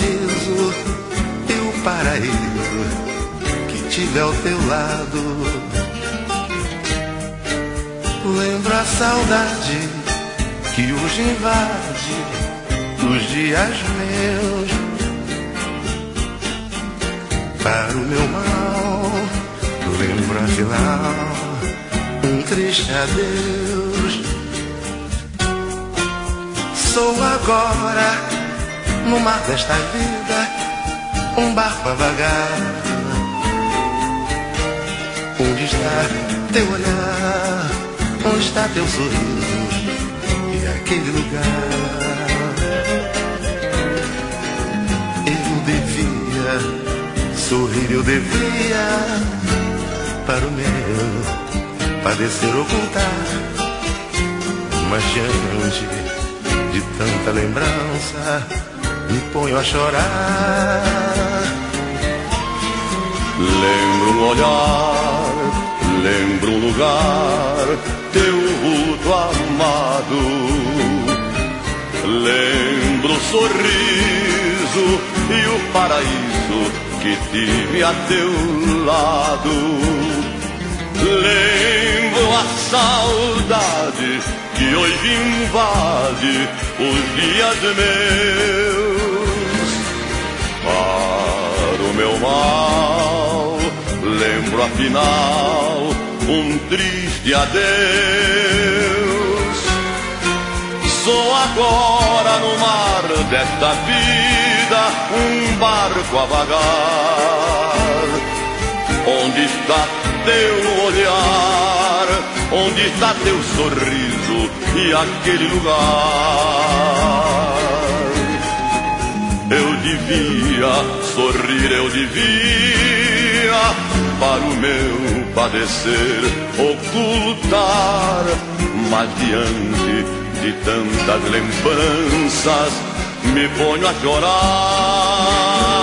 sorriso e o paraíso que tive ao teu lado. Lembro a saudade que hoje invade os dias meus. Para o meu mal, lembro afinal um triste adeus. Sou agora, no mar desta vida, um barco a vagar. Onde está teu olhar? Onde está teu sorriso? E aquele lugar? Eu devia sorrir, eu devia para o meu padecer ocultar. Mas diante de tanta lembrança me ponho a chorar. Lembro um olhar, lembro um lugar, teu vulto amado. Lembro o sorriso e o paraíso que tive a teu lado. Lembro a saudade que hoje invade os dias meus. Para o meu mal, lembro afinal um triste adeus. Sou agora no mar desta vida um barco a vagar. Onde está teu olhar? Onde está teu sorriso e aquele lugar? Eu devia sorrir, eu devia para o meu padecer ocultar. Mas diante de tantas lembranças me ponho a chorar.